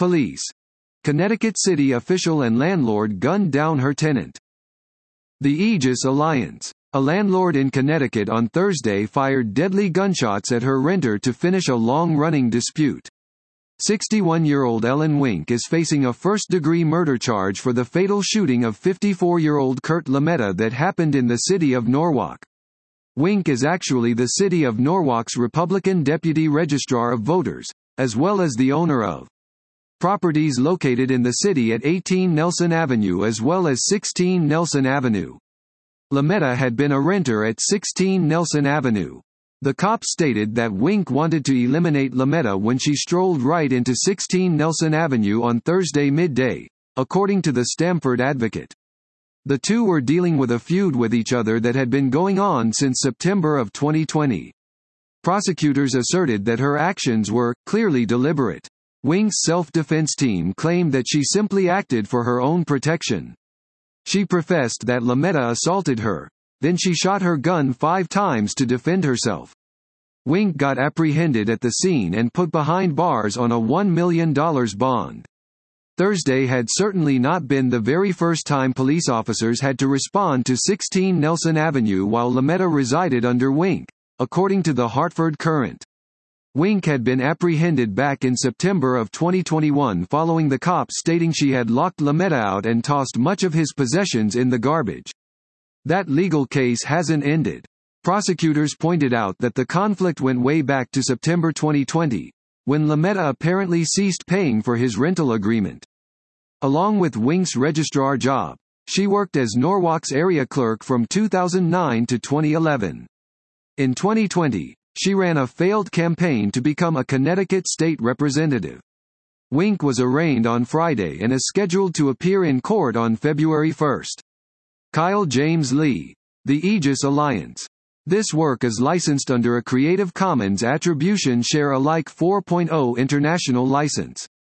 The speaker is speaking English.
Police. Connecticut city official and landlord gunned down her tenant. The Aegis Alliance. A landlord in Connecticut on Thursday fired deadly gunshots at her renter to finish a long-running dispute. 61-year-old Ellen Wink is facing a first-degree murder charge for the fatal shooting of 54-year-old Kurt Lametta that happened in the city of Norwalk. Wink is actually the city of Norwalk's Republican Deputy Registrar of Voters, as well as the owner of properties located in the city at 18 Nelson Avenue as well as 16 Nelson Avenue. Lametta had been a renter at 16 Nelson Avenue. The cops stated that Wink wanted to eliminate Lametta when she strolled right into 16 Nelson Avenue on Thursday midday, according to the Stamford Advocate. The two were dealing with a feud with each other that had been going on since September of 2020. Prosecutors asserted that her actions were clearly deliberate. Wink's self-defense team claimed that she simply acted for her own protection. She professed that Lametta assaulted her, then she shot her gun 5 times to defend herself. Wink got apprehended at the scene and put behind bars on a $1 million bond. Thursday had certainly not been the very first time police officers had to respond to 16 Nelson Avenue while Lametta resided under Wink, according to the Hartford Courant. Wink had been apprehended back in September of 2021 following the cops stating she had locked Lametta out and tossed much of his possessions in the garbage. That legal case hasn't ended. Prosecutors pointed out that the conflict went way back to September 2020, when Lametta apparently ceased paying for his rental agreement. Along with Wink's registrar job, she worked as Norwalk's area clerk from 2009 to 2011. In 2020, she ran a failed campaign to become a Connecticut state representative. Wink was arraigned on Friday and is scheduled to appear in court on February 1. Kyle James Lee. The Aegis Alliance. This work is licensed under a Creative Commons Attribution Share Alike 4.0 international license.